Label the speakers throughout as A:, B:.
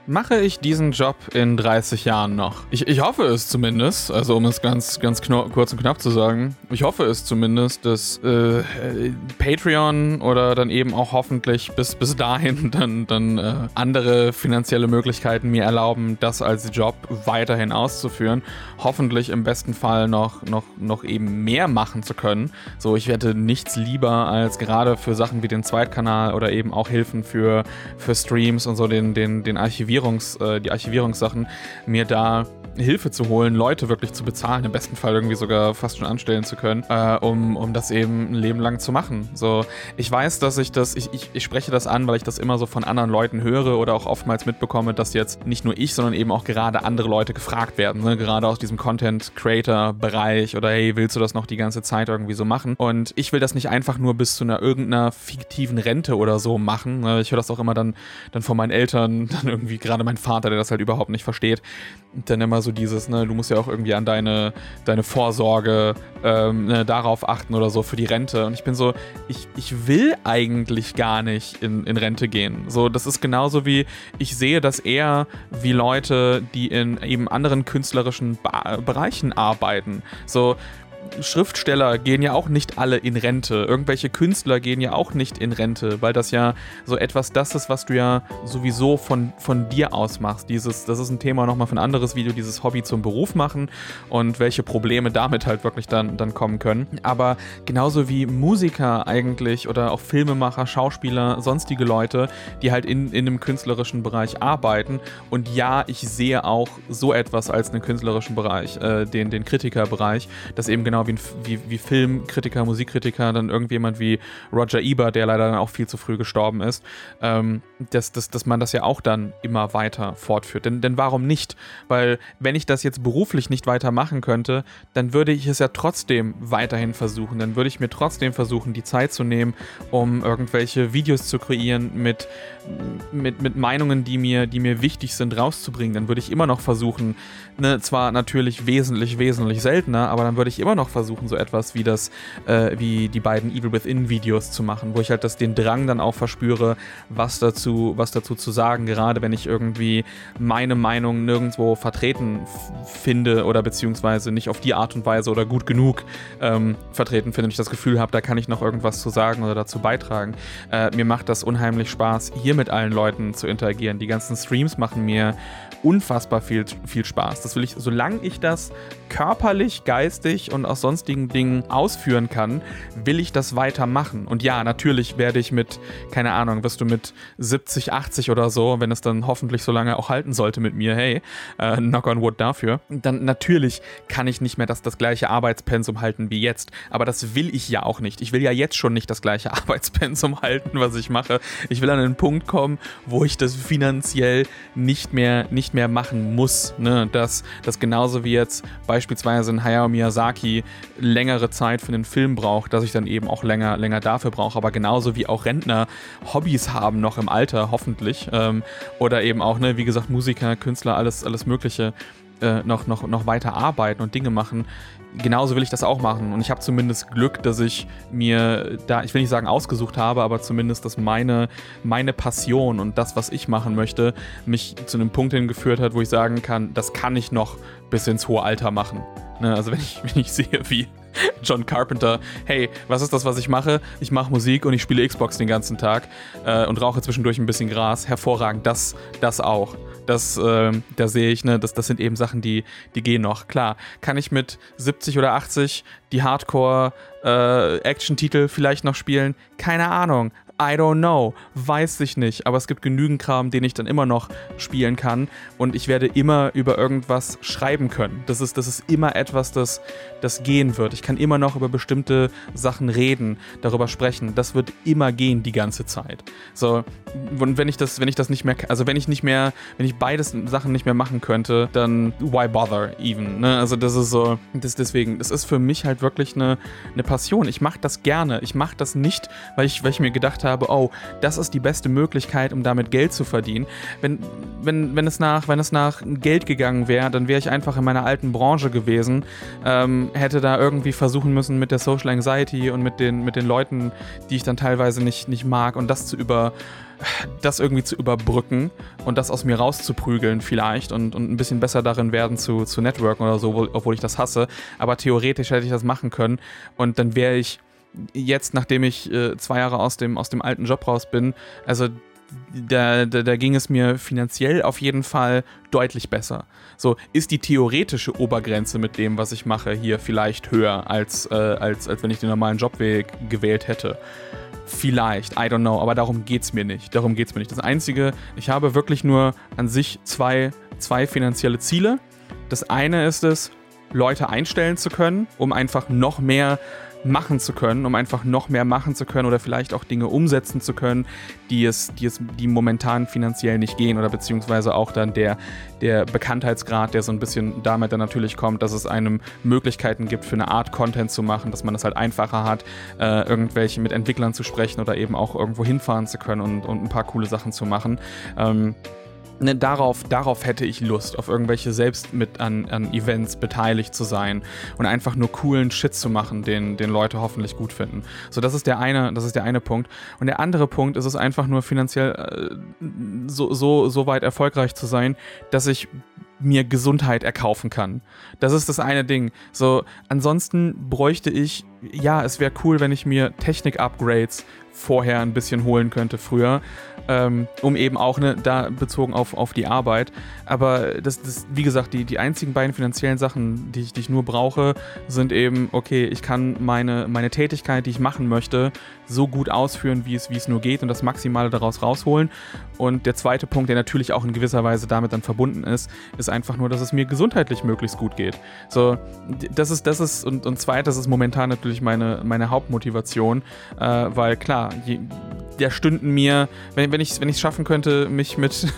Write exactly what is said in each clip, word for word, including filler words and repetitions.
A: Mache ich diesen Job in dreißig Jahren noch? Ich, ich hoffe es zumindest, also um es ganz, ganz kno- kurz und knapp zu sagen, ich hoffe es zumindest, dass äh, Patreon oder dann eben auch hoffentlich bis, bis dahin dann, dann äh, andere finanzielle Möglichkeiten mir erlauben, das als Job weiterhin auszuführen. Hoffentlich im besten Fall noch, noch, noch eben mehr machen zu können. So, ich hätte nichts lieber als gerade für Sachen wie den Zweitkanal oder eben auch Hilfen für, für Streams und so den, den, den Archivierungs, äh, die Archivierungssachen, mir da Hilfe zu holen, Leute wirklich zu bezahlen, im besten Fall irgendwie sogar fast schon anstellen zu können, äh, um, um das eben ein Leben lang zu machen. So, ich weiß, dass ich das, ich, ich, ich spreche das an, weil ich das immer so von anderen Leuten höre oder auch oftmals mitbekomme, dass jetzt nicht nur ich, sondern eben auch gerade andere Leute gefragt werden, ne? Gerade aus diesem Content-Creator-Bereich oder hey, willst du das noch die ganze Zeit irgendwie so machen? Und ich will das nicht einfach nur bis zu einer irgendeiner fiktiven Rente oder so machen. Ne? Ich höre das auch immer dann, dann von meinen Eltern, dann irgendwie gerade mein Vater, der das halt überhaupt nicht versteht, dann immer so dieses, ne, du musst ja auch irgendwie an deine, deine Vorsorge ähm, ne, darauf achten oder so für die Rente. Und ich bin so, ich, ich will eigentlich gar nicht in, in Rente gehen. So, das ist genauso wie, ich sehe das eher wie Leute, die in eben anderen künstlerischen ba- Bereichen arbeiten. So, Schriftsteller gehen ja auch nicht alle in Rente. Irgendwelche Künstler gehen ja auch nicht in Rente, weil das ja so etwas das ist, was du ja sowieso von, von dir aus machst. Dieses, das ist ein Thema nochmal für ein anderes Video, dieses Hobby zum Beruf machen und welche Probleme damit halt wirklich dann, dann kommen können. Aber genauso wie Musiker eigentlich oder auch Filmemacher, Schauspieler, sonstige Leute, die halt in, in einem künstlerischen Bereich arbeiten. Und ja, ich sehe auch so etwas als einen künstlerischen Bereich, äh, den, den Kritikerbereich, dass eben genau wie, wie, wie Filmkritiker, Musikkritiker, dann irgendjemand wie Roger Ebert, der leider dann auch viel zu früh gestorben ist, ähm, dass, dass, dass man das ja auch dann immer weiter fortführt. Denn, denn warum nicht? Weil wenn ich das jetzt beruflich nicht weiter machen könnte, dann würde ich es ja trotzdem weiterhin versuchen. Dann würde ich mir trotzdem versuchen, die Zeit zu nehmen, um irgendwelche Videos zu kreieren mit, mit, mit Meinungen, die mir, die mir wichtig sind, rauszubringen. Dann würde ich immer noch versuchen, ne, zwar natürlich wesentlich, wesentlich seltener, aber dann würde ich immer noch versuchen, so etwas wie das, äh, wie die beiden Evil Within Videos zu machen, wo ich halt das, den Drang dann auch verspüre, was dazu, was dazu zu sagen, gerade wenn ich irgendwie meine Meinung nirgendwo vertreten f- finde oder beziehungsweise nicht auf die Art und Weise oder gut genug ähm, vertreten finde und ich das Gefühl habe, da kann ich noch irgendwas zu sagen oder dazu beitragen. Äh, mir macht das unheimlich Spaß, hier mit allen Leuten zu interagieren. Die ganzen Streams machen mir unfassbar viel, viel Spaß. Das will ich, solange ich das körperlich, geistig und aus sonstigen Dingen ausführen kann, will ich das weitermachen. Und ja, natürlich werde ich mit, keine Ahnung, wirst du mit siebzig, achtzig oder so, wenn es dann hoffentlich so lange auch halten sollte mit mir, hey, äh, knock on wood dafür, dann natürlich kann ich nicht mehr das, das gleiche Arbeitspensum halten wie jetzt. Aber das will ich ja auch nicht. Ich will ja jetzt schon nicht das gleiche Arbeitspensum halten, was ich mache. Ich will an einen Punkt kommen, wo ich das finanziell nicht mehr, nicht mehr machen muss. Ne? Dass das genauso wie jetzt beispielsweise ein Hayao Miyazaki längere Zeit für einen Film braucht, dass ich dann eben auch länger, länger dafür brauche. Aber genauso wie auch Rentner Hobbys haben noch im Alter, hoffentlich. Ähm, oder eben auch, ne, wie gesagt, Musiker, Künstler, alles, alles Mögliche. Äh, noch, noch, noch weiter arbeiten und Dinge machen. Genauso will ich das auch machen. Und ich habe zumindest Glück, dass ich mir da, ich will nicht sagen ausgesucht habe, aber zumindest, dass meine, meine Passion und das, was ich machen möchte, mich zu einem Punkt hingeführt hat, wo ich sagen kann, das kann ich noch bis ins hohe Alter machen. Ne? Also wenn ich, wenn ich sehe, wie John Carpenter, hey, was ist das, was ich mache? Ich mache Musik und ich spiele Xbox den ganzen Tag äh, und rauche zwischendurch ein bisschen Gras. Hervorragend, das, das auch. Das, äh, da sehe ich, ne, das, das sind eben Sachen, die, die gehen noch. Klar, kann ich mit siebzig oder achtzig die Hardcore-Action-Titel äh, vielleicht noch spielen? Keine Ahnung. I don't know, weiß ich nicht, aber es gibt genügend Kram, den ich dann immer noch spielen kann und ich werde immer über irgendwas schreiben können. Das ist, das ist immer etwas, das, das gehen wird. Ich kann immer noch über bestimmte Sachen reden, darüber sprechen. Das wird immer gehen die ganze Zeit. So, und wenn ich das, wenn ich das nicht mehr, also wenn ich nicht mehr, wenn ich beides Sachen nicht mehr machen könnte, dann why bother even, ne? Also das ist so, das deswegen, das ist für mich halt wirklich eine, eine Passion. Ich mache das gerne. Ich mache das nicht, weil ich, weil ich mir gedacht habe, habe, oh, das ist die beste Möglichkeit, um damit Geld zu verdienen. Wenn, wenn, wenn, es, nach, wenn es nach Geld gegangen wäre, dann wäre ich einfach in meiner alten Branche gewesen, ähm, hätte da irgendwie versuchen müssen mit der Social Anxiety und mit den, mit den Leuten, die ich dann teilweise nicht, nicht mag und das zu über das irgendwie zu überbrücken und das aus mir rauszuprügeln vielleicht und, und ein bisschen besser darin werden zu, zu networken oder so, obwohl ich das hasse. Aber theoretisch hätte ich das machen können und dann wäre ich jetzt, nachdem ich äh, zwei Jahre aus dem, aus dem alten Job raus bin, also Da, da, da ging es mir finanziell auf jeden Fall deutlich besser. So, ist die theoretische Obergrenze mit dem, was ich mache, hier vielleicht höher, als, äh, als, als wenn ich den normalen Jobweg gewählt hätte. Vielleicht, I don't know, aber darum geht's mir nicht. Darum geht's mir nicht. Das Einzige, ich habe wirklich nur an sich zwei, zwei finanzielle Ziele. Das eine ist es, Leute einstellen zu können, um einfach noch mehr machen zu können, um einfach noch mehr machen zu können oder vielleicht auch Dinge umsetzen zu können, die es, die es, die momentan finanziell nicht gehen oder beziehungsweise auch dann der, der Bekanntheitsgrad, der so ein bisschen damit dann natürlich kommt, dass es einem Möglichkeiten gibt, für eine Art Content zu machen, dass man es halt einfacher hat, äh, irgendwelche mit Entwicklern zu sprechen oder eben auch irgendwo hinfahren zu können und, und ein paar coole Sachen zu machen. Ähm, Ne, darauf, darauf hätte ich Lust, auf irgendwelche selbst mit an, an Events beteiligt zu sein und einfach nur coolen Shit zu machen, den, den Leute hoffentlich gut finden. So, das ist der eine, das ist der eine Punkt. Und der andere Punkt ist es einfach nur finanziell äh, so, so, so weit erfolgreich zu sein, dass ich mir Gesundheit erkaufen kann. Das ist das eine Ding. So, ansonsten bräuchte ich, ja, es wäre cool, wenn ich mir Technik-Upgrades vorher ein bisschen holen könnte, früher, ähm, um eben auch, ne, da bezogen auf, auf die Arbeit. Aber das, das, wie gesagt, die, die einzigen beiden finanziellen Sachen, die ich, die ich nur brauche, sind eben, okay, ich kann meine, meine Tätigkeit, die ich machen möchte, so gut ausführen, wie es, wie es nur geht und das Maximale daraus rausholen. Und der zweite Punkt, der natürlich auch in gewisser Weise damit dann verbunden ist, ist einfach nur, dass es mir gesundheitlich möglichst gut geht. So, das ist, das ist, und, und zweites ist momentan natürlich meine, meine Hauptmotivation, äh, weil klar, je, der stünden mir, wenn, wenn ich es wenn ich's schaffen könnte, mich mit,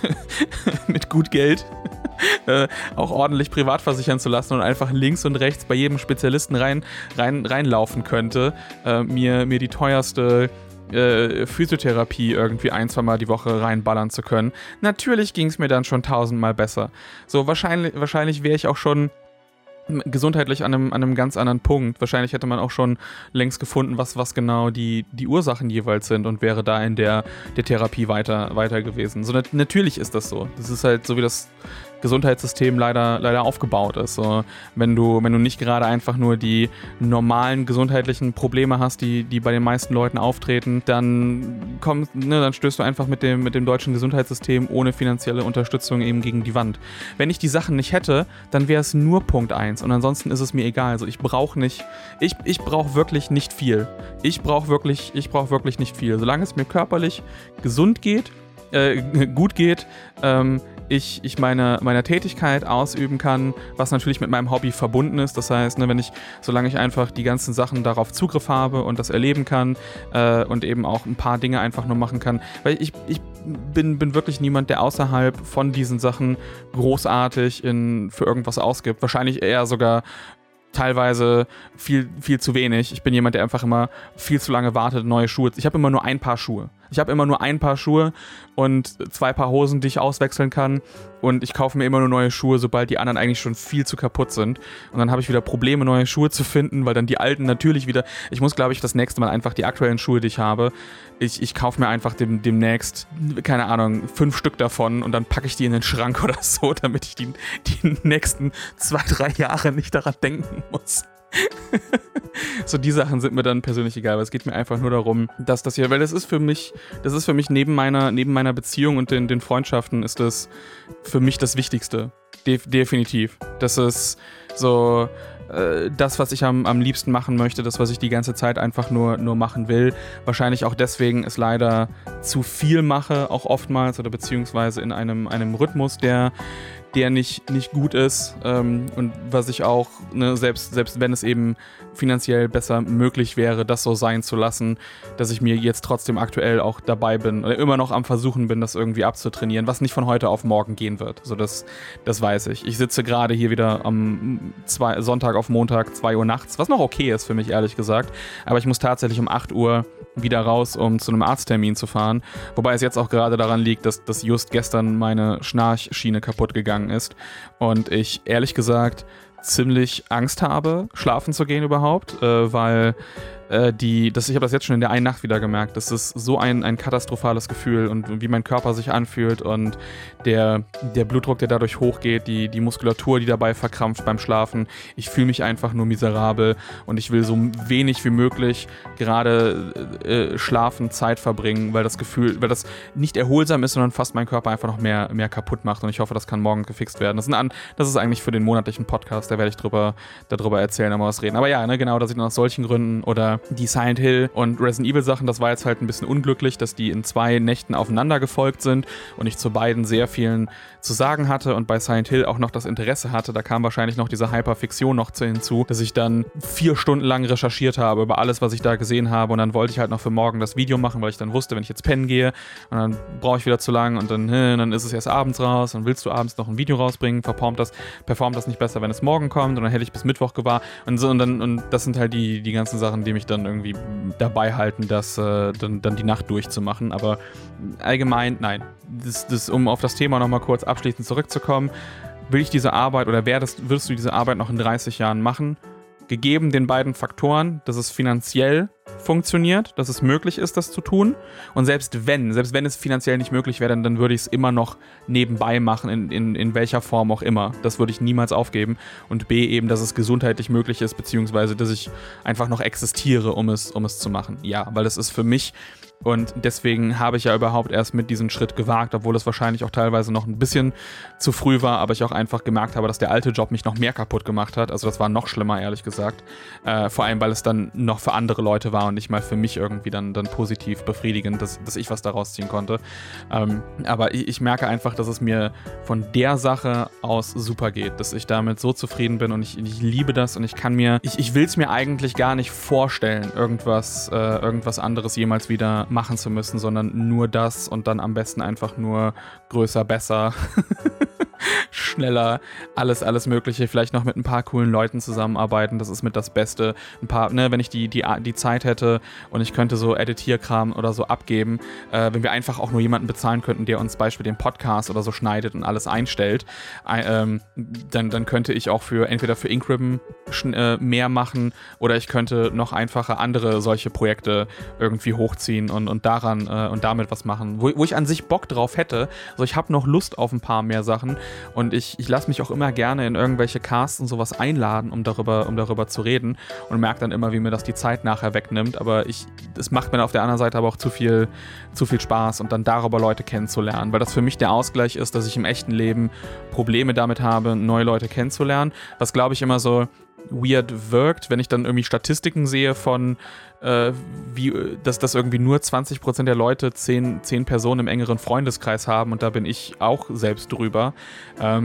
A: mit gut Geld äh, auch ordentlich privat versichern zu lassen und einfach links und rechts bei jedem Spezialisten rein, rein, reinlaufen könnte, äh, mir, mir die teuerste äh, Physiotherapie irgendwie ein, zwei Mal die Woche reinballern zu können. Natürlich ging es mir dann schon tausendmal besser. So, wahrscheinlich, wahrscheinlich wäre ich auch schon gesundheitlich an einem, an einem ganz anderen Punkt. Wahrscheinlich hätte man auch schon längst gefunden, was, was genau die, die Ursachen jeweils sind und wäre da in der, der Therapie weiter, weiter gewesen. So, nat- natürlich ist das so. Das ist halt so, wie das Gesundheitssystem leider, leider aufgebaut ist. So, wenn du, wenn du nicht gerade einfach nur die normalen gesundheitlichen Probleme hast, die, die bei den meisten Leuten auftreten, dann kommst, ne, dann stößt du einfach mit dem, mit dem deutschen Gesundheitssystem ohne finanzielle Unterstützung eben gegen die Wand. Wenn ich die Sachen nicht hätte, dann wäre es nur Punkt eins und ansonsten ist es mir egal. Also ich brauche nicht, ich, ich brauche wirklich nicht viel. Ich brauche wirklich, ich brauche wirklich nicht viel. Solange es mir körperlich gesund geht, äh, gut geht, ähm, ich, ich meine, meine Tätigkeit ausüben kann, was natürlich mit meinem Hobby verbunden ist. Das heißt, ne, wenn ich, solange ich einfach die ganzen Sachen darauf Zugriff habe und das erleben kann äh, und eben auch ein paar Dinge einfach nur machen kann, weil ich, ich bin, bin wirklich niemand, der außerhalb von diesen Sachen großartig in, für irgendwas ausgibt. Wahrscheinlich eher sogar teilweise viel, viel zu wenig. Ich bin jemand, der einfach immer viel zu lange wartet, neue Schuhe. Ich habe immer nur ein Paar Schuhe. Ich habe immer nur ein Paar Schuhe und zwei Paar Hosen, die ich auswechseln kann. Und ich kaufe mir immer nur neue Schuhe, sobald die anderen eigentlich schon viel zu kaputt sind. Und dann habe ich wieder Probleme, neue Schuhe zu finden, weil dann die alten natürlich wieder... Ich muss, glaube ich, das nächste Mal einfach die aktuellen Schuhe, die ich habe, ich, ich kaufe mir einfach dem, demnächst, keine Ahnung, fünf Stück davon und dann packe ich die in den Schrank oder so, damit ich die, die nächsten zwei, drei Jahre nicht daran denken muss. So, die Sachen sind mir dann persönlich egal, aber es geht mir einfach nur darum, dass das hier, weil das ist für mich, das ist für mich neben meiner, neben meiner Beziehung und den, den Freundschaften ist das für mich das Wichtigste. De- definitiv. Das ist so äh, das, was ich am, am liebsten machen möchte, das, was ich die ganze Zeit einfach nur, nur machen will. Wahrscheinlich auch deswegen es leider zu viel mache, auch oftmals, oder beziehungsweise in einem, einem Rhythmus, der der nicht, nicht gut ist ähm, und was ich auch, ne, selbst, selbst wenn es eben finanziell besser möglich wäre, das so sein zu lassen, dass ich mir jetzt trotzdem aktuell auch dabei bin oder immer noch am Versuchen bin, das irgendwie abzutrainieren, was nicht von heute auf morgen gehen wird. So, das, das weiß ich. Ich sitze gerade hier wieder am zwei, Sonntag auf Montag, zwei Uhr nachts, was noch okay ist für mich, ehrlich gesagt, aber ich muss tatsächlich um acht Uhr wieder raus, um zu einem Arzttermin zu fahren, wobei es jetzt auch gerade daran liegt, dass, dass just gestern meine Schnarchschiene kaputt gegangen ist und ich ehrlich gesagt ziemlich Angst habe, schlafen zu gehen überhaupt, äh, weil äh, die, das, ich habe das jetzt schon in der einen Nacht wieder gemerkt, das ist so ein, ein katastrophales Gefühl und wie mein Körper sich anfühlt und der, der Blutdruck, der dadurch hochgeht, die, die Muskulatur, die dabei verkrampft beim Schlafen. Ich fühle mich einfach nur miserabel und ich will so wenig wie möglich gerade äh, schlafen, Zeit verbringen, weil das Gefühl, weil das nicht erholsam ist, sondern fast meinen Körper einfach noch mehr, mehr kaputt macht und ich hoffe, das kann morgen gefixt werden. Das ist, ein, das ist eigentlich für den monatlichen Podcast, da werde ich drüber, darüber erzählen, aber was reden. Aber ja, ne, genau, dass ich dann aus solchen Gründen oder die Silent Hill und Resident Evil Sachen, das war jetzt halt ein bisschen unglücklich, dass die in zwei Nächten aufeinander gefolgt sind und ich zu beiden sehr vielen zu sagen hatte und bei Silent Hill auch noch das Interesse hatte. Da kam wahrscheinlich noch diese Hyperfiktion noch hinzu, dass ich dann vier Stunden lang recherchiert habe über alles, was ich da gesehen habe und dann wollte ich halt noch für morgen das Video machen, weil ich dann wusste, wenn ich jetzt pennen gehe und dann brauche ich wieder zu lang und dann, hm, dann ist es erst abends raus und willst du abends noch ein Video rausbringen, performt das, performt das nicht besser, wenn es morgen kommt und dann hätte ich bis Mittwoch gewartet und so und dann und das sind halt die, die ganzen Sachen, die mich dann irgendwie dabei halten, das äh, dann, dann die Nacht durchzumachen, aber allgemein, nein. Das, das, um auf das Thema nochmal kurz abschließend zurückzukommen, will ich diese Arbeit oder werdest, würdest du diese Arbeit noch in dreißig Jahren machen? Gegeben den beiden Faktoren, dass es finanziell funktioniert, dass es möglich ist, das zu tun. Und selbst wenn, selbst wenn es finanziell nicht möglich wäre, dann, dann würde ich es immer noch nebenbei machen, in, in, in welcher Form auch immer. Das würde ich niemals aufgeben. Und B, eben, dass es gesundheitlich möglich ist, beziehungsweise, dass ich einfach noch existiere, um es, um es zu machen. Ja, weil es ist für mich und deswegen habe ich ja überhaupt erst mit diesem Schritt gewagt, obwohl es wahrscheinlich auch teilweise noch ein bisschen zu früh war, aber ich auch einfach gemerkt habe, dass der alte Job mich noch mehr kaputt gemacht hat. Also das war noch schlimmer, ehrlich gesagt. Äh, vor allem, weil es dann noch für andere Leute war und nicht mal für mich irgendwie dann, dann positiv befriedigend, dass, dass ich was daraus ziehen konnte. Ähm, aber ich, ich merke einfach, dass es mir von der Sache aus super geht, dass ich damit so zufrieden bin und ich, ich liebe das und ich kann mir, ich, ich will es mir eigentlich gar nicht vorstellen, irgendwas, äh, irgendwas anderes jemals wieder machen zu müssen, sondern nur das und dann am besten einfach nur größer, besser, schneller, alles, alles Mögliche, vielleicht noch mit ein paar coolen Leuten zusammenarbeiten, das ist mit das Beste. Ein paar, ne, wenn ich die, die, die Zeit hätte und ich könnte so Editierkram oder so abgeben, äh, wenn wir einfach auch nur jemanden bezahlen könnten, der uns beispielsweise den Podcast oder so schneidet und alles einstellt, äh, ähm, dann, dann könnte ich auch für, entweder für Incribbon äh, mehr machen oder ich könnte noch einfacher andere solche Projekte irgendwie hochziehen und, und daran äh, und damit was machen, wo, wo ich an sich Bock drauf hätte. Also ich habe noch Lust auf ein paar mehr Sachen und ich, ich lasse mich auch immer gerne in irgendwelche Casts und sowas einladen, um darüber, um darüber zu reden und merke dann immer, wie mir das die Zeit nachher wegnimmt, aber ich, es macht mir auf der anderen Seite aber auch zu viel, zu viel Spaß und dann darüber Leute kennenzulernen, weil das für mich der Ausgleich ist, dass ich im echten Leben Probleme damit habe, neue Leute kennenzulernen, was glaube ich immer so weird wirkt, wenn ich dann irgendwie Statistiken sehe von äh, wie, dass das irgendwie nur zwanzig Prozent der Leute zehn, zehn Personen im engeren Freundeskreis haben und da bin ich auch selbst drüber. Ähm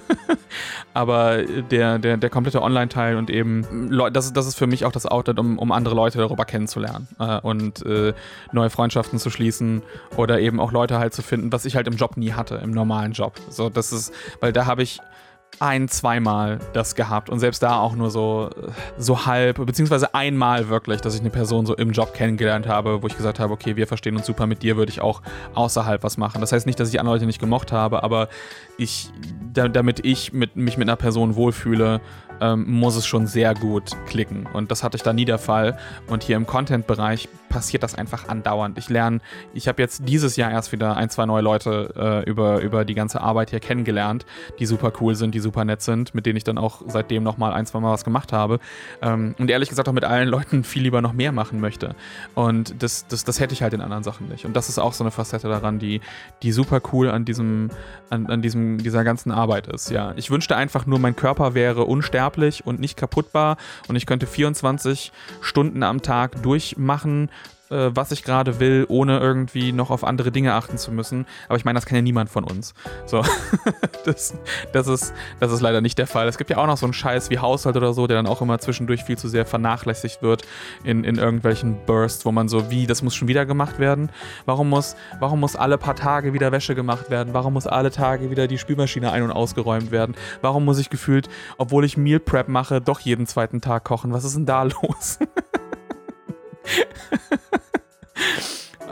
A: aber der, der, der komplette Online-Teil und eben, das ist, das ist für mich auch das Outlet, um, um andere Leute darüber kennenzulernen äh, und äh, neue Freundschaften zu schließen oder eben auch Leute halt zu finden, was ich halt im Job nie hatte, im normalen Job. So, das ist, weil da habe ich ein-, zweimal das gehabt und selbst da auch nur so, so halb, beziehungsweise einmal wirklich, dass ich eine Person so im Job kennengelernt habe, wo ich gesagt habe, okay, wir verstehen uns super, mit dir würde ich auch außerhalb was machen. Das heißt nicht, dass ich andere Leute nicht gemocht habe, aber ich, da, damit ich mit, mich mit einer Person wohlfühle, ähm, muss es schon sehr gut klicken und das hatte ich da nie der Fall und hier im Content-Bereich passiert das einfach andauernd. Ich lerne, ich habe jetzt dieses Jahr erst wieder ein, zwei neue Leute äh, über, über die ganze Arbeit hier kennengelernt, die super cool sind, die super nett sind, mit denen ich dann auch seitdem nochmal ein, zwei Mal was gemacht habe ähm, und ehrlich gesagt auch mit allen Leuten viel lieber noch mehr machen möchte und das, das, das hätte ich halt in anderen Sachen nicht und das ist auch so eine Facette daran, die, die super cool an diesem, an, an diesem, dieser ganzen Arbeit ist, ja. Ich wünschte einfach nur, mein Körper wäre unsterblich und nicht kaputtbar und ich könnte vierundzwanzig Stunden am Tag durchmachen, was ich gerade will, ohne irgendwie noch auf andere Dinge achten zu müssen. Aber ich meine, das kann ja niemand von uns. So, das, das, ist, das ist leider nicht der Fall. Es gibt ja auch noch so einen Scheiß wie Haushalt oder so, der dann auch immer zwischendurch viel zu sehr vernachlässigt wird in, in irgendwelchen Bursts, wo man so, wie, das muss schon wieder gemacht werden? Warum muss, warum muss alle paar Tage wieder Wäsche gemacht werden? Warum muss alle Tage wieder die Spülmaschine ein- und ausgeräumt werden? Warum muss ich gefühlt, obwohl ich Meal Prep mache, doch jeden zweiten Tag kochen? Was ist denn da los?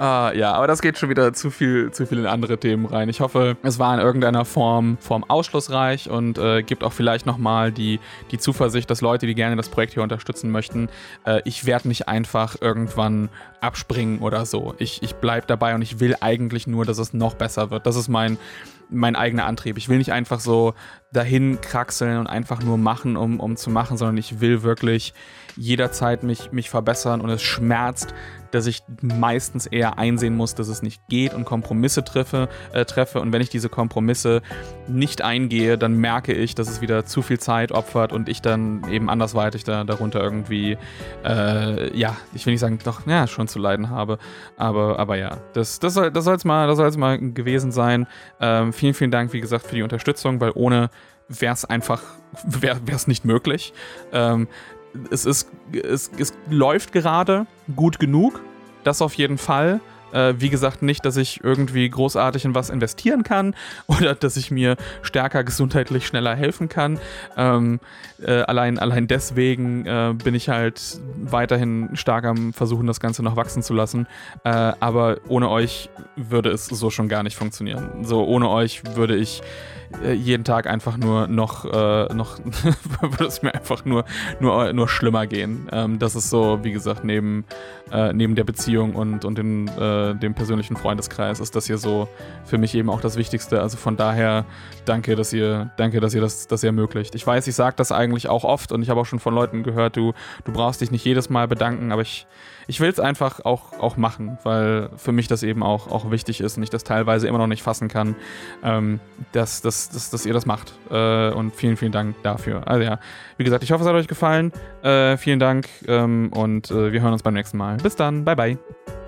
A: Ah, ja, aber das geht schon wieder zu viel, zu viel in andere Themen rein. Ich hoffe, es war in irgendeiner Form, Form ausschlussreich und äh, gibt auch vielleicht nochmal die, die Zuversicht, dass Leute, die gerne das Projekt hier unterstützen möchten, äh, ich werde nicht einfach irgendwann abspringen oder so. Ich, ich bleibe dabei und ich will eigentlich nur, dass es noch besser wird. Das ist mein, mein eigener Antrieb. Ich will nicht einfach so dahin kraxeln und einfach nur machen, um, um zu machen, sondern ich will wirklich jederzeit mich, mich verbessern und es schmerzt, dass ich meistens eher einsehen muss, dass es nicht geht und Kompromisse treffe, äh, treffe. Und wenn ich diese Kompromisse nicht eingehe, dann merke ich, dass es wieder zu viel Zeit opfert und ich dann eben andersweitig da, darunter irgendwie, äh, ja, ich will nicht sagen, doch, ja, schon zu leiden habe. Aber, aber ja, das, das soll das soll's mal, das soll's mal gewesen sein. Ähm, vielen, vielen Dank, wie gesagt, für die Unterstützung, weil ohne wäre es einfach, wäre es nicht möglich. Ähm, Es, ist, es, es läuft gerade gut genug, das auf jeden Fall. Äh, wie gesagt, nicht, dass ich irgendwie großartig in was investieren kann oder dass ich mir stärker gesundheitlich schneller helfen kann. Ähm, äh, allein, allein deswegen äh, bin ich halt weiterhin stark am Versuchen, das Ganze noch wachsen zu lassen. Äh, aber ohne euch würde es so schon gar nicht funktionieren. So, ohne euch würde ich jeden Tag einfach nur noch, äh, noch würde es mir einfach nur, nur, nur schlimmer gehen. Ähm, das ist so, wie gesagt, neben, äh, neben der Beziehung und, und den, äh, dem persönlichen Freundeskreis ist das hier so für mich eben auch das Wichtigste. Also von daher danke, dass ihr, danke, dass ihr das, das ermöglicht. Ich weiß, ich sage das eigentlich auch oft und ich habe auch schon von Leuten gehört, du, du brauchst dich nicht jedes Mal bedanken, aber ich, ich will es einfach auch, auch machen, weil für mich das eben auch, auch wichtig ist und ich das teilweise immer noch nicht fassen kann, ähm, dass, dass, dass, dass ihr das macht. Äh, und vielen, vielen Dank dafür. Also ja, wie gesagt, ich hoffe, es hat euch gefallen. Äh, vielen Dank ähm, und äh, wir hören uns beim nächsten Mal. Bis dann, bye bye.